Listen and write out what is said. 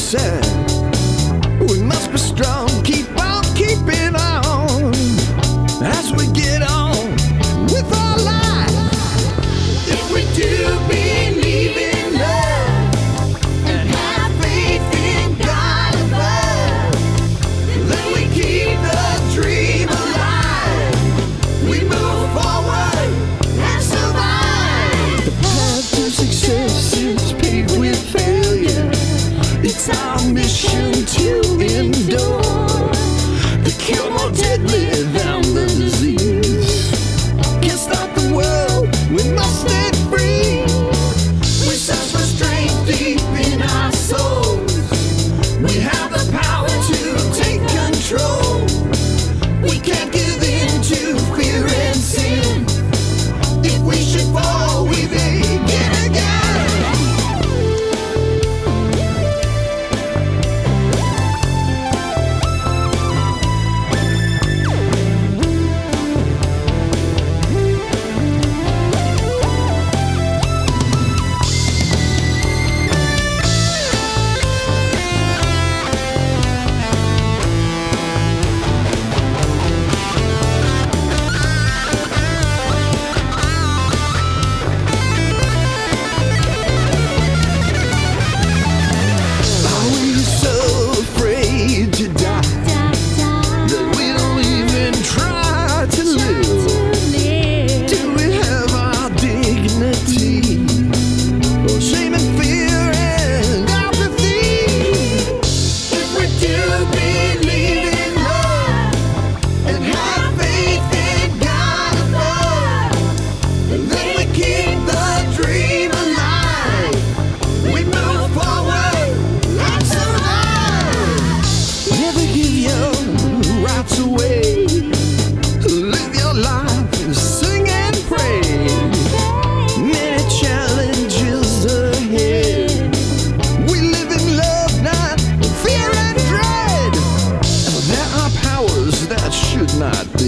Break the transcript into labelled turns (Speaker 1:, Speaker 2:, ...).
Speaker 1: said, we must be strong, keep on keeping on as we get on with our life. If we do believe in love and have faith in God above, then we keep the dream alive. We move forward and survive. The path to success is paved with failure. It's our mission to endure. The cure more deadly than the disease. Can't stop the world, we must stay free. We search for strength deep in our souls. We have the power to take control. We can't give in to fear and sin. If we should fall, we begin again. Not